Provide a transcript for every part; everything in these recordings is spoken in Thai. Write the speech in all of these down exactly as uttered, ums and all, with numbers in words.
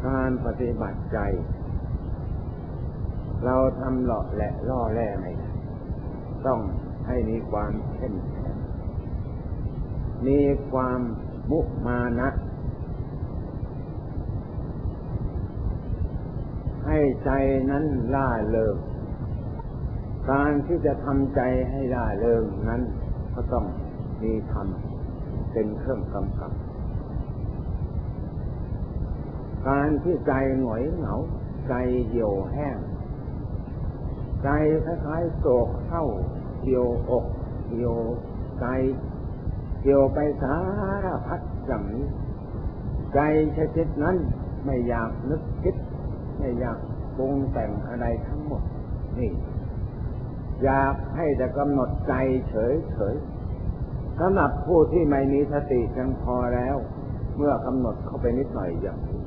การปฏิบัติใจเราทำหล่อแหละล่อแร่ไม่ได้ต้องให้มีความเข้มแข็งมีความมุมานะให้ใจนั้นล่าเริงการที่จะทำใจให้ล่าเริงนั้นก็ต้องมีธรรมเป็นเครื่องกำกับการที่ใจหงอยเหงาใจเหี่ยวแห้งใจคล้ายๆโศกเศร้าเหี่ยวอกเหี่ยวใจเหี่ยวไปสารพัดอย่างนี้ใจชนิดนั้นไม่อยากนึกคิดไม่อยากปรุงแต่งอะไรทั้งหมดนี่อยากให้แต่กำหนดใจเฉยๆสำหรับผู้ที่ไม่มีสติเพียงพอแล้วเมื่อกำหนดเข้าไปนิดหน่อยอย่างนี้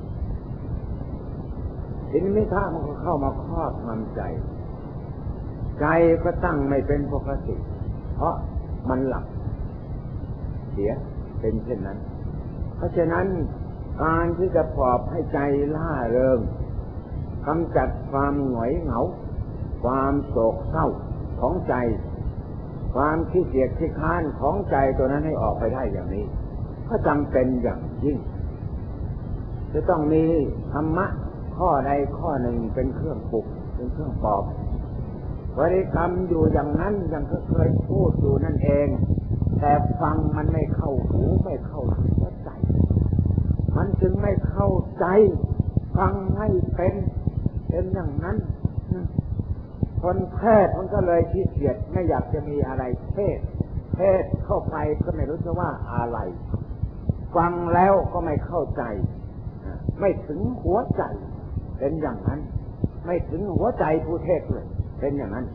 ทีนี้มิท่ามันก็เข้ามาครอบงำใจใจก็ตั้งไม่เป็นปกติเพราะมันหลับเสียเป็นเช่นนั้นเพราะฉะนั้นการที่จะปลอบให้ใจล่าเริงกำจัดความหงอยเหงาความโศกเศร้าของใจความขี้เกียจขี้ค้านของใจตัวนั้นให้ออกไปได้อย่างนี้ก็จำเป็นอย่างยิ่งจะต้องมีธรรมะข้อใดข้อหนึ่งเป็นเครื่องปลุกเป็นเครื่องปลอบบริกรรมอยู่อย่างนั้นอย่างเคยพูดอยู่นั่นเองแต่ฟังมันไม่เข้าหูไม่เข้าหัวใจมันจึงไม่เข้าใจฟังไม่เป็นเป็นอย่างนั้นคนเทศมันก็เลยขี้เกียจไม่อยากจะมีอะไรเทศเทศเข้าไปก็ไม่รู้จะว่าอะไรฟังแล้วก็ไม่เข้าใจไม่ถึงหัวใจเป็นอย่างนั้นไม่ถึงหัวใจผู้เทศเลยเป็นอย่างนั้น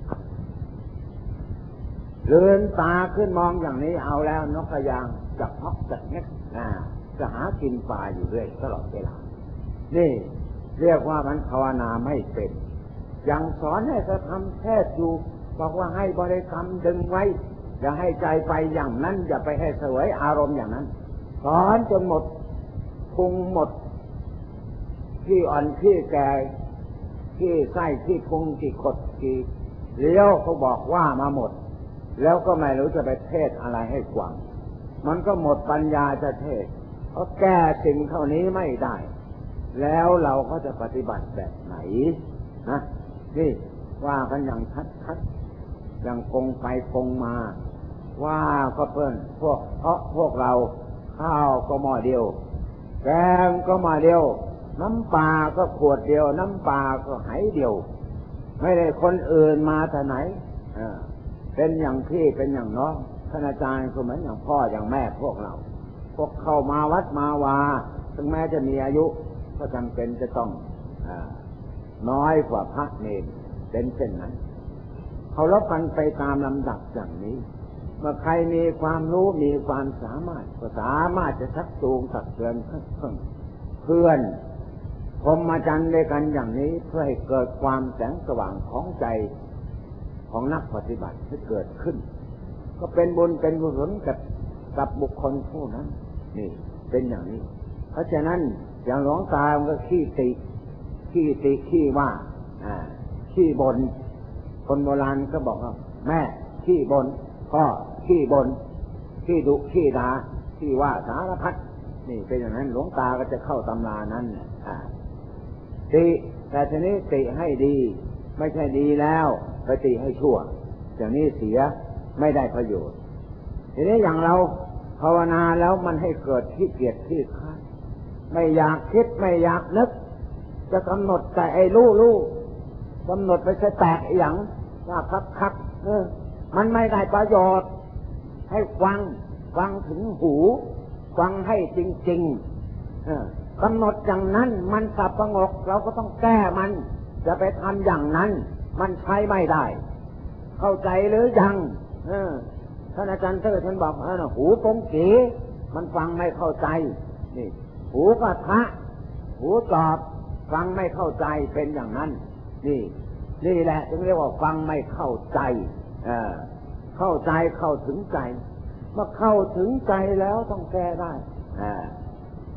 เลือนตาขึ้นมองอย่างนี้เอาแล้วนกกระยางจับฮอกจับเน็กจะหากินปลาอยู่เรื่อยตลอดเวลานี่เรียกว่ามันภาวนาไม่เป็นยังสอนให้จะทำเทศอยู่บอกว่าให้บริกรรมดึงไว้อย่าให้ใจไปอย่างนั้นอย่าไปให้เสวยอารมณ์อย่างนั้นสอนจนหมดพุงหมดที่อ่อนที่แก่ที่ไส้ที่พุงที่ขดที่เลี้ยวเขาบอกว่ามาหมดแล้วก็ไม่รู้จะไปเทศอะไรให้กว้างมันก็หมดปัญญาจะเทศเพราะแก้สิ่งเท่านี้ไม่ได้แล้วเราก็จะปฏิบัติแบบไหนนะนี่ว่ากันอย่างชัดๆอย่างคงไปคงมาว่าก็เพิ่นพวกเพราะพวกเราข้าวก็หม้อเดียวแกงก็หม้อเดียวน้ำปลาก็ขวดเดียวน้ำปลาก็ไหเดียวไม่ได้คนอื่นมาแต่ไหนเป็นอย่างพี่เป็นอย่างน้องท่านอาจารย์ก็เหมือนอย่างพ่ออย่างแม่พวกเราพวกเข้ามาวัดมาวาถึงแม้จะมีอายุก็จำเป็นจะต้องน้อยกว่าพระเนรเป็นเช่นนั้นเขารับกันไปตามลำดับอย่างนี้เมื่อใครมีความรู้มีความสามารถก็สามารถจะชักจูงตักเตือนเพื่อนพรหมจรรย์ด้วยกันอย่างนี้เพื่อให้เกิดความแสงสว่างของใจของนักปฏิบัติที่เกิดขึ้นก็เป็นบุญเป็นกุศลกับกับบุคคลผู้นั้นนี่เป็นอย่างนี้เพราะฉะนั้นอย่างหลวงตาก็ขี้ติขี้ติขี้ว่าอ่าขี้บนคนโบราณก็บอกว่าแม่ขี้บนพ่อขี้บนขี้ดุขี้ด่าขี้ว่าสารพัดนี่เป็นอย่างนั้นหลวงตาก็จะเข้าตำรานั้นอ่าติแต่ทีนี้ติให้ดีไม่ใช่ดีแล้วไปติให้ชั่วอย่างนี้เสียไม่ได้ประโยชน์ทีนี้อย่างเราภาวนาแล้วมันให้เกิดขี้เกียจขี้ค้านไม่อยากคิดไม่อยากนึกจะกำหนดแต่ไอ้รู้รู้กำหนดไปจะแตกอย่างว่าคักคักเออมันไม่ได้ประโยชน์ให้ฟังฟังถึงหูฟังให้จริงๆเออกำหนดอย่างนั้นมันสับประงกเราก็ต้องแก้มันจะไปทำอย่างนั้นมันใช้ไม่ได้เข้าใจหรือยังเออท่านอาจารย์เตอร์ท่านบอกเออหูปงกีมันฟังไม่เข้าใจนี่หูกระทะหูตอบฟังไม่เข้าใจเป็นอย่างนั้นนี่นี่แหละจึงเรียกว่าฟังไม่เข้าใจเออเข้าใจเข้าถึงใจเมื่อเข้าถึงใจแล้วต้องแก้ได้อ่า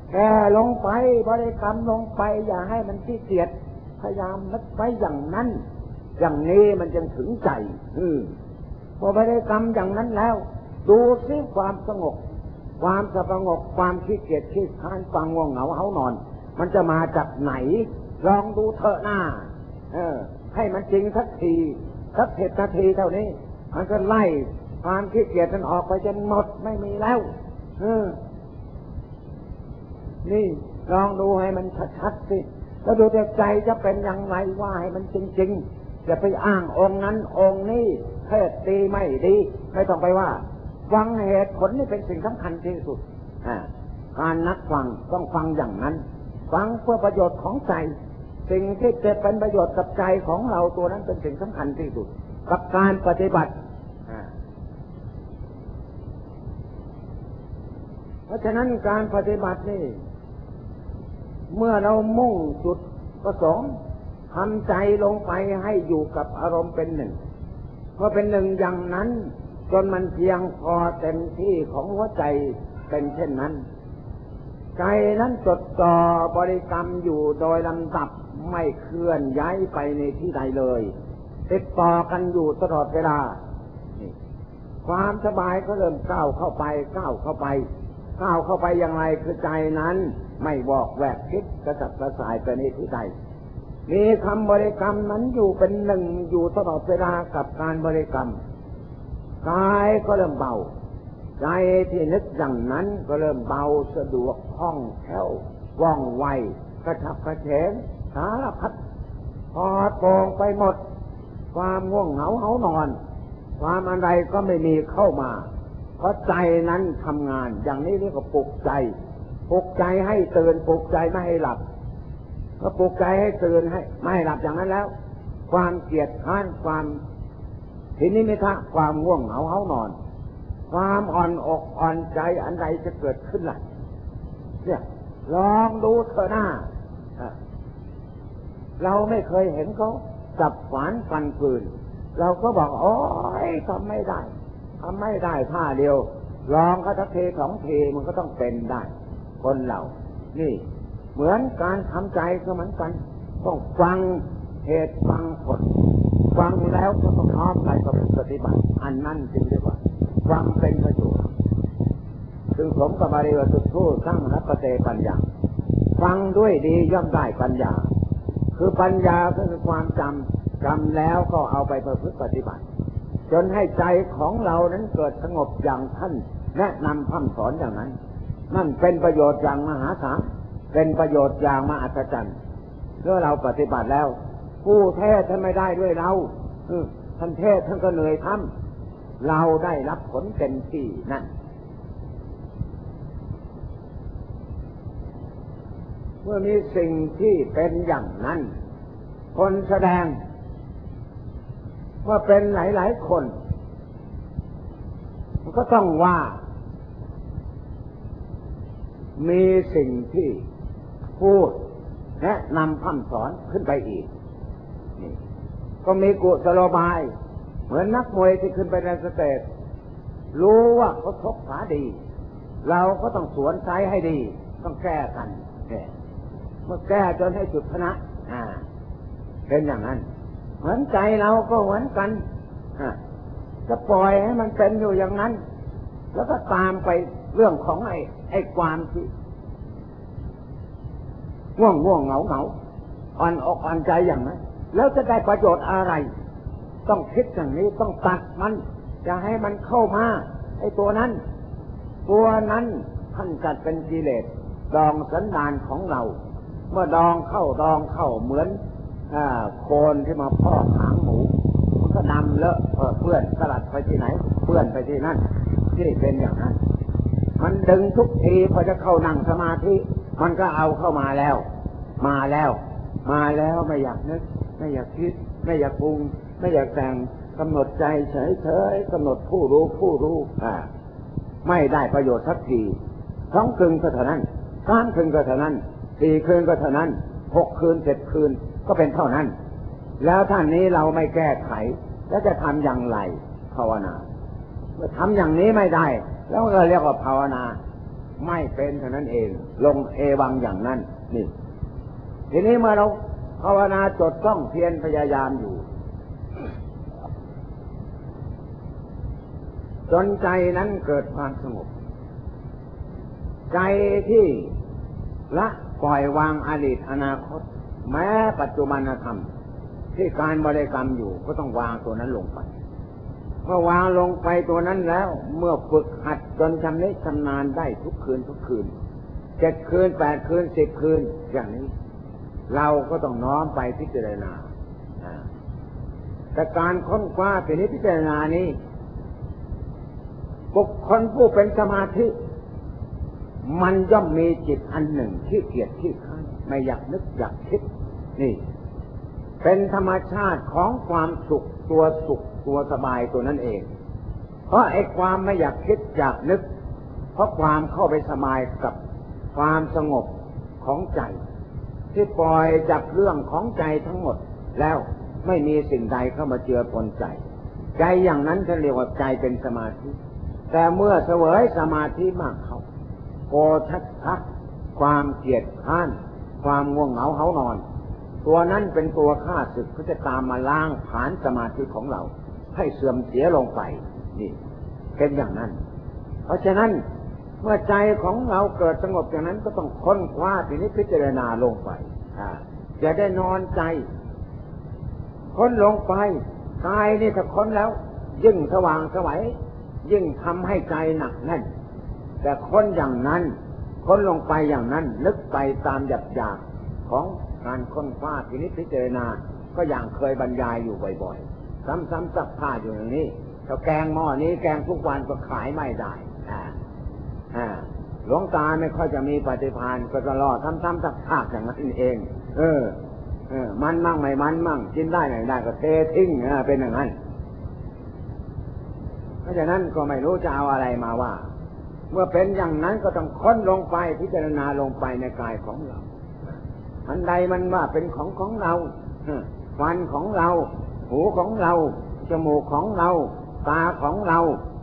แค่ลงไปบริกรรมลงไปอย่าให้มันขี้เกียจพยายามนึกไว้อย่างนั้นอย่างนี้มันจึงถึงใจอืมพอบริกรรมอย่างนั้นแล้วดูซิความสงบความสงบความขี้เกียจขี้ค้านความง่วงเหงาเฮานอนมันจะมาจากไหนลองดูเถอะหน้าเออให้มันจริงสักทีสักเจ็ดนาทีเท่านี้มันก็ไล่ความขี้เกียจมันออกไปจนหมดไม่มีแล้วเออนี่ลองดูให้มันชัดๆสิแล้วดูแต่ใจจะเป็นอย่างไรว่าให้มันจริงๆอย่าไปอ้างองค์นั้นองค์นี้เทศดีไม่ดีไม่ต้องไปว่าฟังเหตุผลนี่เป็นสิ่งสำคัญที่สุดการนักฟังต้องฟังอย่างนั้นฟังเพื่อประโยชน์ของใจสิ่งที่จะเป็นประโยชน์กับใจของเราตัวนั้นเป็นสิ่งสำคัญที่สุดกับการปฏิบัติเพราะฉะนั้นการปฏิบัตินี่เมื่อเรามุ่งจุดประสงค์ทำใจลงไปให้อยู่กับอารมณ์เป็นหนึ่งพอเป็นหนึ่งอย่างนั้นจนมันเพียงพอเต็มที่ของหัวใจเป็นเช่นนั้นใจนั้นจดจ่อบริกรรมอยู่โดยลำดับไม่เคลื่อนย้ายไปในที่ใดเลยติดต่อกันอยู่ตลอดเวลาความสบายก็เริ่มก้าวเข้าไปก้าวเข้าไปก้าวเข้าไปอย่างไรคือใจนั้นไม่บอกแวกคิดกระสับกระส่ายไปในที่ใดมีคำบริกรรมนั้นอยู่เป็นหนึ่งอยู่ตลอดเวลากับการบริกรรมกายก็เริ่มเบาใจที่นึกอย่างนั้นก็เริ่มเบาสะดวกคล่องแคล่วว่องไวกระฉับกระเฉงสารพัดพอโปร่งไปหมดความง่วงเหงาเหานอนความอะไรก็ไม่มีเข้ามาเพราะใจนั้นทำงานอย่างนี้เรียกว่าปลุกใจปลุกใจให้ตื่นปลุกใจไม่ให้หลับก็ปลุกใจให้ตื่นให้ไม่ให้หลับอย่างนั้นแล้วความเกลียดค้านความทีนี้ไม่ทะความง่วงเหงาเฮานอนความอ่อนอกอ่อนใจอันใดจะเกิดขึ้นล่ะเนี่ยลองดูเถอะหน้าเราไม่เคยเห็นเขาจับฝานฟันปืนเราก็บอกโอ้ยทำไม่ได้ทำไม่ได้ท่าเดียวลองก็ทักเทสองเทมันก็ต้องเป็นได้คนเรานี่เหมือนการทำใจก็เหมือนกันต้องฟังเหตุฟังผลฟังแล้วก็ต้องน้อมไปกับปฏิบัติอันนั้นจึงเรียกว่าฟังเป็นประโยชน์ซึ่งสมกับบาลีว่าสุทูสร้างนับประเตปัญญาฟังด้วยดีย่อมได้ปัญญาคือปัญญาก็คือความจำจำแล้วก็เอาไปประพฤติปฏิบัติจนให้ใจของเรานั้นเกิดสงบอย่างท่านแนะนำคำสอนอย่างนั้นนั่นเป็นประโยชน์อย่างมหาศาลเป็นประโยชน์อย่างมหัศจรรย์เมื่อเราปฏิบัติแล้วผู้เทศท่านไม่ได้ด้วยเราท่านเทศท่านก็เหนื่อยทำเราได้รับผลเต็มที่นั่นเมื่อมีสิ่งที่เป็นอย่างนั้นคนแสดงว่าเป็นหลายๆคนมันก็ต้องว่ามีสิ่งที่พูดแนะนำคำสอนขึ้นไปอีกนี่ก็มีกุศโลบายเหมือนนักมวยที่ขึ้นไปในสเตจรู้ว่าเขาชกขาดีเราก็ต้องสวนซ้ายให้ดีต้องแก้กันเมื่อแก้จนให้จุดชนะอ่าเป็นอย่างนั้นเหมือนใจเราก็เหมือนกันจะปล่อยให้มันเป็นอยู่อย่างนั้นแล้วก็ตามไปเรื่องของไอ้ไอ้ความที่ง่วงง่วงเหงาเหงาอ่อนอกอ่อนใจอย่างนั้นแล้วจะได้ประโยชน์อะไรต้องคิดอย่างนี้ต้องตัดมันจะให้มันเข้ามาไอ้ตัวนั้นตัวนั้นท่านจัดเป็นกิเลสดองสันดานของเราเมื่อดองเข้าดองเข้าเหมือนโคลนที่มาพอกหางหมูมันก็นำเลอะเปื้อนสลัดไปที่ไหนเปื้อนไปที่นั่นที่เป็นอย่างนั้นมันดึงทุกทีพอจะเข้านั่งสมาธิมันก็เอาเข้ามาแล้วมาแล้วมาแล้วไม่อยากนึกไม่อยากคิดไม่อยากปรุงไม่อยากแต่งกำหนดใจเฉยๆกำหนดผู้รู้ผู้รู้อ่าไม่ได้ประโยชน์สักทีสองคืนก็เท่านั้นสามคืนก็เท่านั้นสี่คืนก็เท่านั้นหกคืนเจ็ดคืนก็เป็นเท่านั้นแล้วท่านนี้เราไม่แก้ไขแล้วจะทำอย่างไรภาวนาเมื่อทำอย่างนี้ไม่ได้แล้วก็เรียกว่าภาวนาไม่เป็นเท่านั้นเองลงเอวังอย่างนั้นนี่ทีนี้เมื่อเราภาวนาจดจ้องเพียรพยายามอยู่จนใจนั้นเกิดความสงบใจที่ละปล่อยวางอดีตอนาคตแม้ปัจจุบันธรรมที่การบริกรรมอยู่ก็ต้องวางตัวนั้นลงไปเมื่อวางลงไปตัวนั้นแล้วเมื่อฝึกหัดจนชำนิชำนาญได้ทุกคืนทุกคืนเจ็ดคืนแปดคืนสิบคืนอย่างนี้เราก็ต้องน้อมไปพิจารณาแต่การค้นคว้าเป็นพิจารณานี้บุคคลผู้เป็นสมาธิมันย่อมมีจิตอันหนึ่งที่เกียจที่ค้านไม่อยากนึกอยากคิดนี่เป็นธรรมชาติของความสุขตัวสุขตัวสบายตัวนั้นเองเพราะไอ้ความไม่อยากคิดอยากนึกเพราะความเข้าไปสบายกับความสงบของใจที่ปล่อยจากเรื่องของใจทั้งหมดแล้วไม่มีสิ่งใดเข้ามาเจือปนใจใจอย่างนั้นเขาเรียกว่าใจเป็นสมาธิแต่เมื่อเสวยสมาธิมากเข้าโกทัศน์ความเกียจค้านความง่วงเหงาเฮานอนตัวนั้นเป็นตัวฆ่าศึกเขาจะตามมาล้างผลาญสมาธิของเราให้เสื่อมเสียลงไปนี่เป็นอย่างนั้นเพราะฉะนั้นเมื่อใจของเราเกิดสงบอย่างนั้นก็ต้องค้นคว้าทีนี้พิจารณาลงไปอ่าจะได้นอนใจค้นลงไปกายนี่ถ้าค้นแล้วยิ่งสว่างไสวยิ่งทำให้ใจหนักแน่นแต่ค้นอย่างนั้นค้นลงไปอย่างนั้นนึกไปตามหยาบๆของการค้นคว้าทีนี้พิจารณาก็อย่างเคยบรรยายอยู่บ่อยๆซ้ำๆซักผ้าอยู่อย่างนี้ถ้าแกงหม้อนี้แกงทุกวันก็ขายไม่ได้อ่าอ่าหลวงตาไม่ค่อยจะมีปฏิภาณก็จะรอซ้ำๆซักผ้าอย่างนั้นเองเออเออมันมั่งไม่มันมั่งกินได้ไหนได้ก็เททิ้งเออเป็นอย่างนั้นเพราะฉะนั้นก็ไม่รู้จะเอาอะไรมาว่าเมื่อเป็นอย่างนั้นก็ต้องค้นลงไปพิจารณาลงไปในกายของเราอันใดมันว่าเป็นของของเราฟันของเราหูของเราจมูกของเราตาของเรา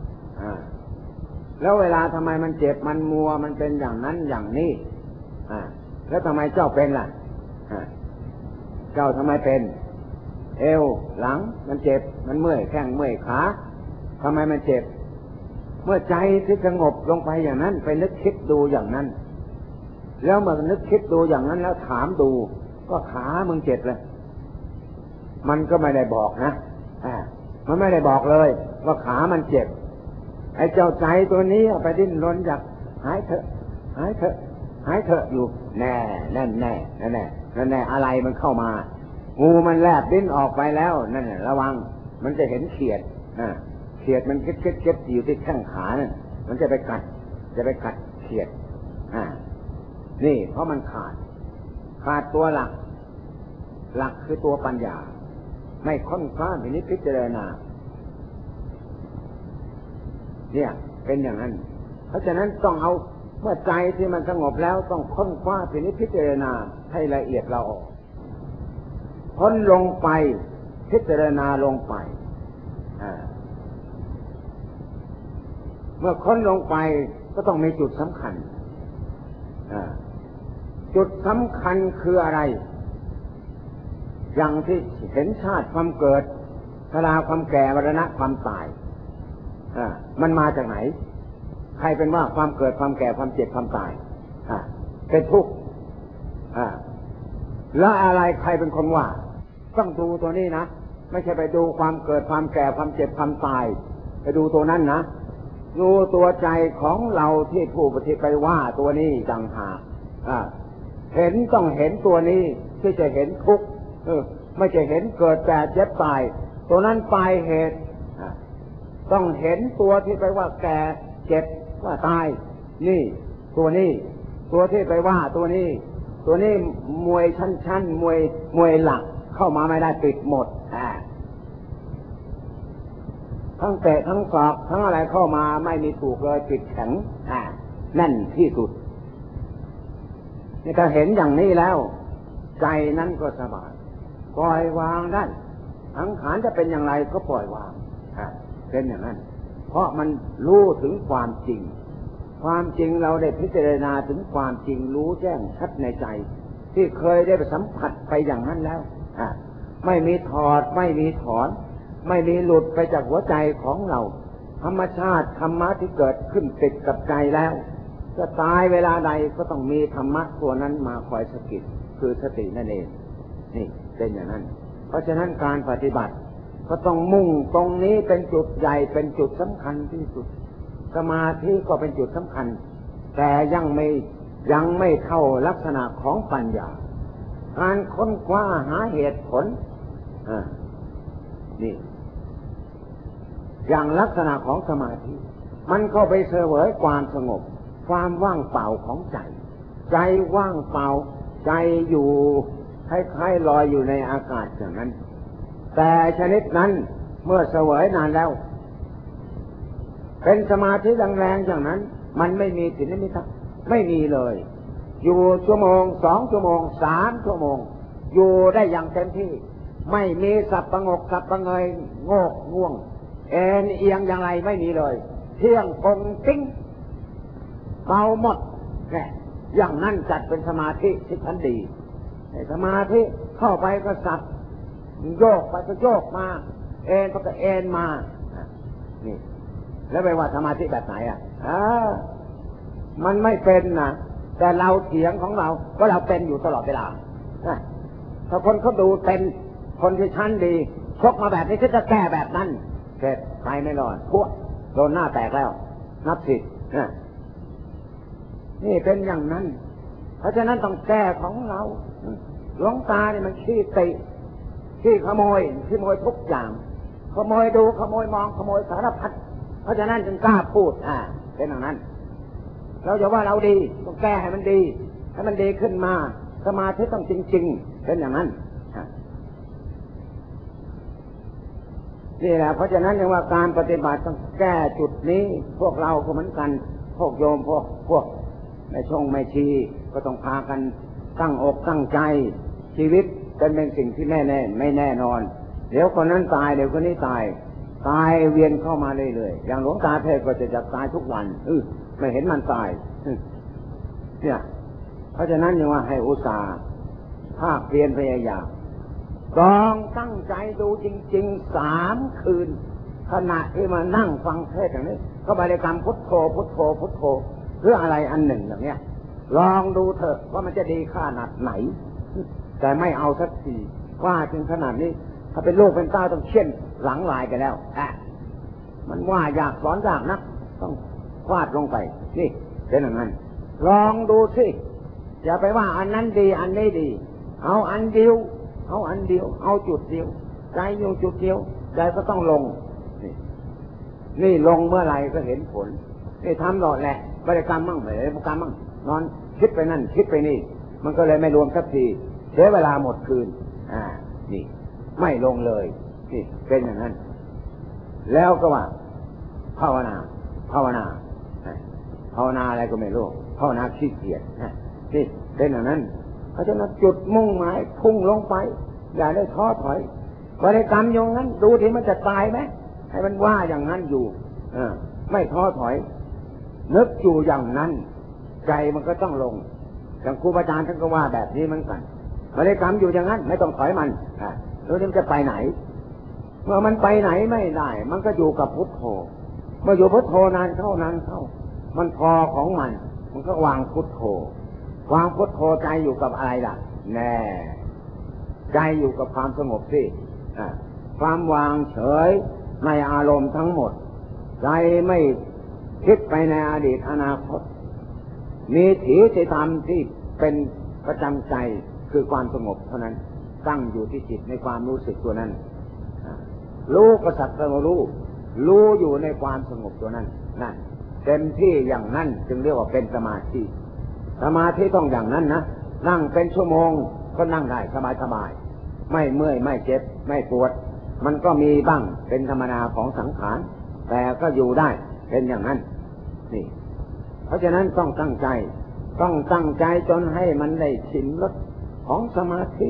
แล้วเวลาทำไมมันเจ็บมันมัวมันเป็นอย่างนั้นอย่างนี้แล้วทำไมเจ้าเป็นล่ะเจ้าทำไมเป็นเอวหลังมันเจ็บมันเมื่อยแข้งเมื่อยขาทำไมมันเจ็บเมื่อใจที่สงบลงไปอย่างนั้นไปนึกคิดดูอย่างนั้นแล้วเมื่อนึกคิดดูอย่างนั้นแล้วถามดูว่าขามึงเจ็บเลยมันก็ไม่ได้บอกนะอ่ามันไม่ได้บอกเลยว่าขามันเจ็บไอ้เจ้าใจตัวนี้ไปดิ้นรนอยากหายเถอะหายเถอะหายเถอะอยู่แน่แน่แน่แน่แน่แน่อะไรมันเข้ามางูมันแลบดิ้นออกไปแล้วนั่นระวังมันจะเห็นเขียดอ่าเขียดมันเก็ดเก็ดเก็ดอยู่ที่แข้งขาเนี่ยมันจะไปกัดจะไปกัดเขียดอ่านี่เพราะมันขาดขาดตัวหลักหลักคือตัวปัญญาไม่ค้นคว้าพินิจพิจารณาเนี่ยเป็นอย่างนั้นเพราะฉะนั้นต้องเอาเมื่อใจที่มันสงบแล้วต้องค้นคว้าพินิจพิจารณาให้ละเอียดเราออกค้นลงไปพิจารณาลงไปอ่าเมื่อค้นลงไปก็ต้องมีจุดสำคัญจุดสำคัญคืออะไรอย่างที่เห็นชาติความเกิดชราความแก่มรณะความตายมันมาจากไหนใครเป็นว่าความเกิดความแก่ความเจ็บความตายเป็นทุกข์แล้วอะไรใครเป็นคนว่าต้องดูตัวนี้นะไม่ใช่ไปดูความเกิดความแก่ความเจ็บความตายไปดูตัวนั้นนะดูตัวใจของเราที่ผู้ปฏิไปว่าตัวนี้จังหากเห็นต้องเห็นตัวนี้ที่จะเห็นทุกข์ไม่จะเห็นเกิดแต่เจ็บตายตัวนั้นปลายเหตุต้องเห็นตัวที่ไปว่าแก่เจ็บว่าตายนี่ตัวนี้ตัวที่ไปว่าตัวนี้ตัวนี้มวยชั้นๆมวยมวยหลักเข้ามาไม่ได้ปิดหมดทั้งเตะทั้งศอกทั้งอะไรเข้ามาไม่มีถูกเลยปิดแข็งอ่าแน่นที่สุดนี่ถ้าเห็นอย่างนี้แล้วใจนั้นก็สบายปล่อยวางได้สังขารจะเป็นอย่างไรก็ปล่อยวางอ่าเป็นอย่างนั้นเพราะมันรู้ถึงความจริงพความจริงเราได้พิจารณาถึงความจริงรู้แจ้งชัดในใจที่เคยได้ไปสัมผัสไปอย่างนั้นแล้วอ่ะไม่มีถอดไม่มีถอนไม่มีหลุดไปจากหัวใจของเราธรรมชาติธรรมะที่เกิดขึ้นติดกับใจแล้วจะตายเวลาใดก็ต้องมีธรรมะตัวนั้นมาคอยสกิดคือสตินั่นเองนี่เป็นอย่างนั้นเพราะฉะนั้นการปฏิบัติก็ต้องมุ่งตรงนี้เป็นจุดใหญ่เป็นจุดสำคัญที่สุดสมาธิก็เป็นจุดสำคัญแต่ยังไม่ยังไม่เข้าลักษณะของปัญญาการค้นคว้าหาเหตุผลอ่านี่อย่างลักษณะของสมาธิมันก็ไปเสวยความสงบความว่างเปล่าของใจใจว่างเปล่าใจอยู่คล้ายๆลอยอยู่ในอากาศอย่างนั้นแต่ชนิดนั้นเมื่อเสวยนานแล้วเป็นสมาธิแรงๆอย่างนั้นมันไม่มีสินนิมิตไม่มีเลยอยู่ชั่วโมงสองชั่วโมงสามชั่วโมงอยู่ได้อย่างเต็มที่ไม่มีสับประงกสับประเงยโงกง่วงเอ็นเอียงอย่างไรไม่มีเลยเที่ยงคงติ้งเบาหมดแค่อย่างนั้นจัดเป็นสมาธิที่ทันดีสมาธิเข้าไปก็สับโยกไปก็โยกมาเอ็นไปก็เอ็นมานี่แล้วไปว่าสมาธิแบบไหนอ่ะอ่ามันไม่เป็นนะแต่เราเถียงของเราว่าเราเป็นอยู่ตลอดเวลาถ้าคนเขาดูเป็นคนที่ชั้นดีชกมาแบบนี้ก็จะแก้แบบนั้นเสร็จไปไม่รอดพวกโดนหน้าแตกแล้วนับสินี่เป็นอย่างนั้นเพราะฉะนั้นต้องแก้ของเราหลวงตาเนี่ยมันขี้ติขี้ขโมยขี้ขโมยทุกอย่างขโมยดูขโมยมองขโมยสารพัดเพราะฉะนั้นจึงกล้าพูดอ่าเป็นอย่างนั้นเราจะว่าเราดีต้องแก้ให้มันดีให้มันดีขึ้นมาสมาธิต้องจริงๆเป็นอย่างนั้นนี่แหละเพราะฉะนั้นจึงว่าการปฏิบัติต้องแก้จุดนี้พวกเราก็เหมือนกันพวกโยมพวกพวกไม่ชงไม่ชีก็ต้องพากันตั้งอกตั้งใจชีวิตเป็นเป็นสิ่งที่แน่แน่ไม่แน่นอนเดี๋ยวคนนั้นตายเดี๋ยวคนนี้ตายตายเวียนเข้ามาเรื่อยๆอย่างหลวงตาเทศก็จะจับตายทุกวันเออไม่เห็นมันตายเนี่ยเพราะฉะนั้นยังว่าให้อุตส่าห์ภาคเพียรพยายามลองตั้งใจดูจริงๆสามคืนขณะที่มานั่งฟังเทศอย่างนี้ก็บริกรรมพุทโธพุทโธพุทโธเพื่ออะไรอันหนึ่งอย่างเนี้ยลองดูเถอะว่ามันจะดีขนาดไหนแต่ไม่เอาสักทีว่าถึงขนาดนี้ถ้าเป็นลูกเป็นเต้าต้องเช่นหลังลายกันแล้วอ่ะมันว่าอยากสอนยากนักต้องฟาดลงไปนี่เป็นอย่างนั้นลองดูสิอย่าไปว่าอันนั้นดีอันนี้ดีเอาอันเดียวเอาอันเดียวเอาจุดเดียวใจอยู่จุดเดียวใจก็ต้องลงนี่นี่ลงเมื่อไหร่ก็เห็นผลนี่ทำหลอดแหละบริกรรมมั่งบริกรรมมั่งนอนคิดไปนั่นคิดไปนี่มันก็เลยไม่รวมสักทีเสียเวลาหมดคืนอ่านี่ไม่ลงเลยนี่เป็นอย่างนั้นแล้วก็ว่าภาวนาภาวนาภาวนาอะไรก็ไม่รู้ภาวนาขี้เกียจนี่เป็นอย่างนั้นเพราะฉะนั้นจุดมุ่งหมายพุ่งลงไปอย่าได้ท้อถอยบริกรรมอย่างนั้นดูที่มันจะตายไหมให้มันว่าอย่างนั้นอยู่อ่าไม่ท้อถอยนึกอยู่อย่างนั้นใจมันก็ต้องลงอย่างครูบาอาจารย์ท่านก็ว่าแบบนี้เหมือนกันบริกรรมอยู่อย่างนั้นไม่ต้องถอยมันอ่าแล้วมันจะไปไหนเมื่อมันไปไหนไม่ได้มันก็อยู่กับพุทโธเมื่ออยู่พุทโธนานเข้านานเข้ามันพอของมันมันก็วางพุทโธวางพุทโธใจอยู่กับอะไรล่ะแน่ใจอยู่กับความสงบสิอ่าความวางเฉยในอารมณ์ทั้งหมดใจไม่คิดไปในอดีตอนาคตมีถีติธรรมที่เป็นประจำใจคือความสงบเท่านั้นตั้งอยู่ที่จิตในความรู้สึกตัวนั้นรู้ก็สักแต่ว่ารู้รู้อยู่ในความสงบตัวนั้นนั่นเต็มที่อย่างนั้นจึงเรียกว่าเป็นสมาธิสมาธิต้องอย่างนั้นนะนั่งเป็นชั่วโมงก็นั่งได้สบายสบายไม่เมื่อยไม่เจ็บไม่ปวดมันก็มีบ้างเป็นธรรมดาของสังขารแต่ก็อยู่ได้เป็นอย่างนั้นนี่เพราะฉะนั้นต้องตั้งใจต้องตั้งใจจนให้มันได้ชิมรสของสมาธิ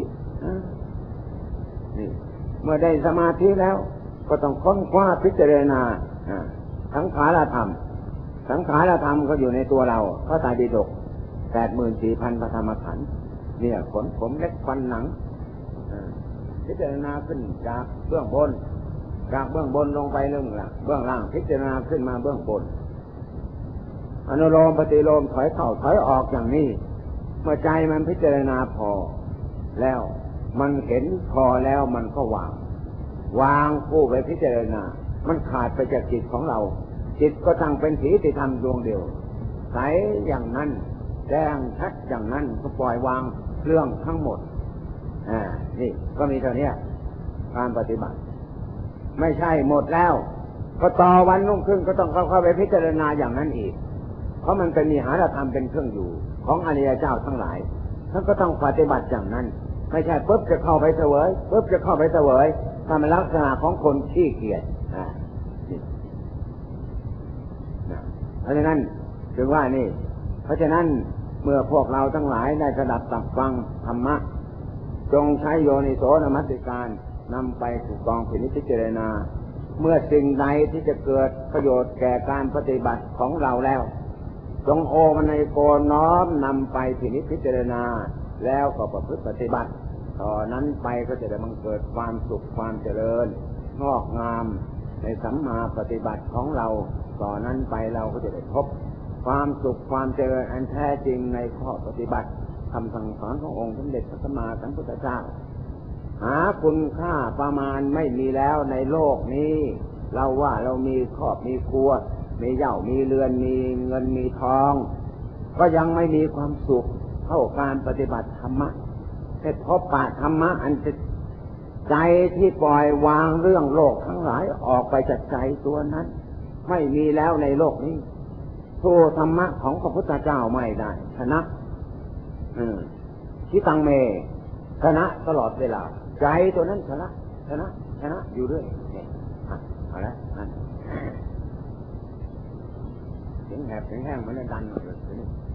นี่เมื่อได้สมาธิแล้วก็ต้องค้นคว้าพิจารณาสังขารธรรมสังขารธรรมก็อยู่ในตัวเราพระไตรปิฎกแปดหมื่นสี่พันพระธรรมขันธ์เนี่ยขนผมเล็บฟันหนังพิจารณาขึ้นจากเบื้องบนจากเบื้องบนลงไปเรื่องล่างเบื้องล่างพิจารณาขึ้นมาเบื้องบนอนุโลมปฏิโลมถอยเข้าถอยออกอย่างนี้เมื่อใจมันพิจารณาพอแล้วมันเห็นพอแล้วมันก็วางวางผู้ไปพิจารณามันขาดไปจากจิตของเราจิตก็ตั้งเป็นสีติธรรมดวงเดียวใสอย่างนั้นแจ้งชัดอย่างนั้นก็ปล่อยวางเรื่องทั้งหมดอ่านี่ก็มีเท่านี้การปฏิบัติไม่ใช่หมดแล้วก็ต่อวันรุ่งขึ้นก็ต้องเข้าเข้าไปพิจารณาอย่างนั้นอีกเพราะมันเป็นมีหารธรรมเป็นเครื่องอยู่ของอริยเจ้าทั้งหลายท่านก็ต้องปฏิบัติอย่างนั้นไม่ใช่ปุ๊บจะเข้าไปเสวยปุ๊บจะเข้าไปเสวยทำเป็นลักษณะของคนขี้เกียจอ่าเพราะฉะนั้นถึงว่านี่เพราะฉะนั้นเมื่อพวกเราทั้งหลายได้สดับตับฟังธรรมะจงใช้โยนิโสนมัสสิการนำไปสู่กองพินิจพิจารณาเมื่อสิ่งใดที่จะเกิดประโยชน์แก่การปฏิบัติของเราแล้วจงโอมันในโกน้อมนำไปพินิจพิจารณาแล้วก็ประพฤติปฏิบัติต่อนนั้นไปก็จะได้บังเกิดความสุขความเจริญงอกงามในสัมมาปฏิบัติของเราต่อนนั้นไปเราก็จะได้พบความสุขความเจริญอันแท้จริงในข้อปฏิบัติคำสั่งสอนขององค์สมเด็จพระสัมมาสัมพุทธเจ้าหาคุณค่าประมาณไม่มีแล้วในโลกนี้เราว่าเรามีครอบมีครัวมีเหย้ามีเรือนมีเงินมีทองก็ยังไม่มีความสุขเท่าการปฏิบัติธรรมะแต่พบปะธรรมะอันใจที่ปล่อยวางเรื่องโลกทั้งหลายออกไปจากใจตัวนั้นไม่มีแล้วในโลกนี้สู้ธรรมะของพระพุทธเจ้าไม่ได้ชนะอืมชิตังเมชนะตลอดเวลาใจตัวนั้นชนะชนะชนะอยู่เรื่อยเนี่ยเอาละนั่นเสียงแหบเสียงแห้งมันดันเลย